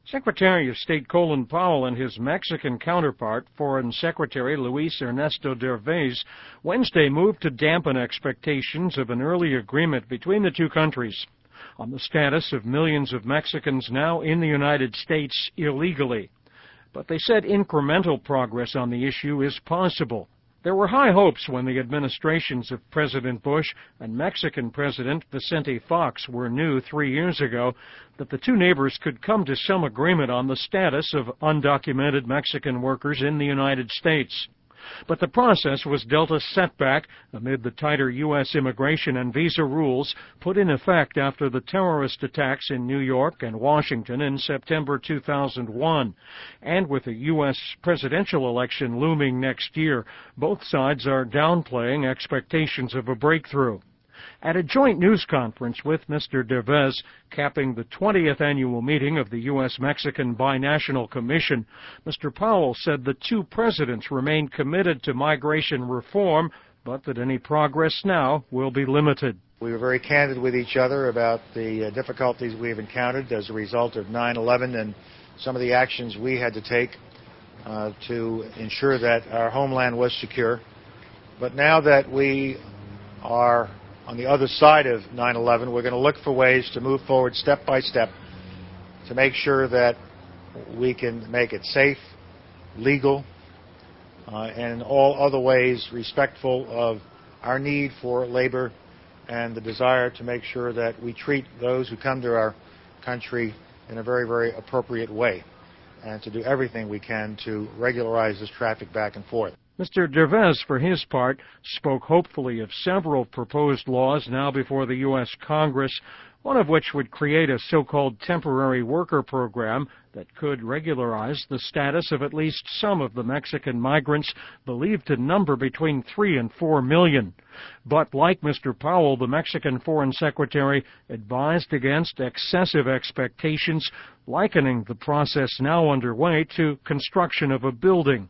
Secretary of State Colin Powell and his Mexican counterpart, Foreign Secretary Luis Ernesto Derbez, Wednesday moved to dampen expectations of an early agreement between the two countries on the status of millions of Mexicans now in the United States illegally. But they said incremental progress on the issue is possible. There were high hopes when the administrations of President Bush and Mexican President Vicente Fox were new 3 years ago that the two neighbors could come to some agreement on the status of undocumented Mexican workers in the United States. But the process was dealt a setback amid the tighter U.S. immigration and visa rules put in effect after the terrorist attacks in New York and Washington in September 2001. And with the U.S. presidential election looming next year, both sides are downplaying expectations of a breakthrough. At a joint news conference with Mr. Derbez, capping the 20th annual meeting of the U.S.-Mexican Binational Commission, Mr. Powell said the two presidents remain committed to migration reform, but that any progress now will be limited. We were very candid with each other about the difficulties we have encountered as a result of 9/11 and some of the actions we had to take to ensure that our homeland was secure. But now that we are on the other side of 9/11, we're going to look for ways to move forward step by step to make sure that we can make it safe, legal, and in all other ways respectful of our need for labor and the desire to make sure that we treat those who come to our country in a very, very appropriate way, and to do everything we can to regularize this traffic back and forth. Mr. Derbez, for his part, spoke hopefully of several proposed laws now before the U.S. Congress, one of which would create a so-called temporary worker program that could regularize the status of at least some of the Mexican migrants believed to number between 3 and 4 million. But like Mr. Powell, the Mexican Foreign Secretary advised against excessive expectations, likening the process now underway to construction of a building.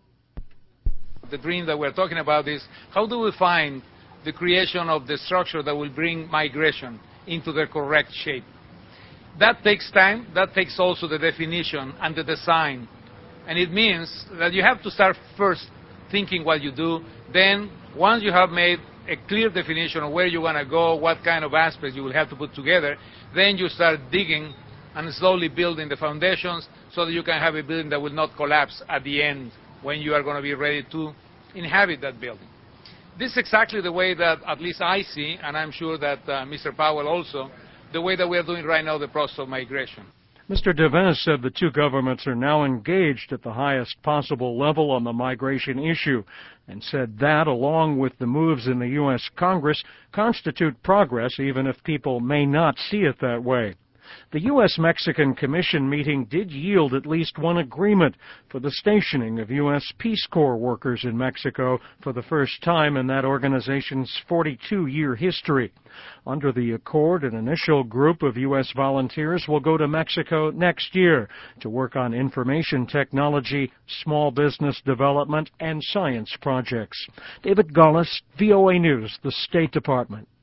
The dream that we're talking about is how do we find the creation of the structure that will bring migration into the correct shape. That takes time. That takes also the definition and the design. And it means that you have to start first thinking what you do. Then once you have made a clear definition of where you want to go, what kind of aspects you will have to put together, then you start digging and slowly building the foundations so that you can have a building that will not collapse at the end when you are going to be ready to inhabit that building. This is exactly the way that at least I see, and I'm sure that Mr. Powell also, the way that we are doing right now the process of migration. Mr. Derbez said the two governments are now engaged at the highest possible level on the migration issue, and said that, along with the moves in the U.S. Congress, constitute progress even if people may not see it that way. The U.S.-Mexican Commission meeting did yield at least one agreement for the stationing of U.S. Peace Corps workers in Mexico for the first time in that organization's 42-year history. Under the accord, an initial group of U.S. volunteers will go to Mexico next year to work on information technology, small business development, and science projects. David Gaulis, VOA News, the State Department.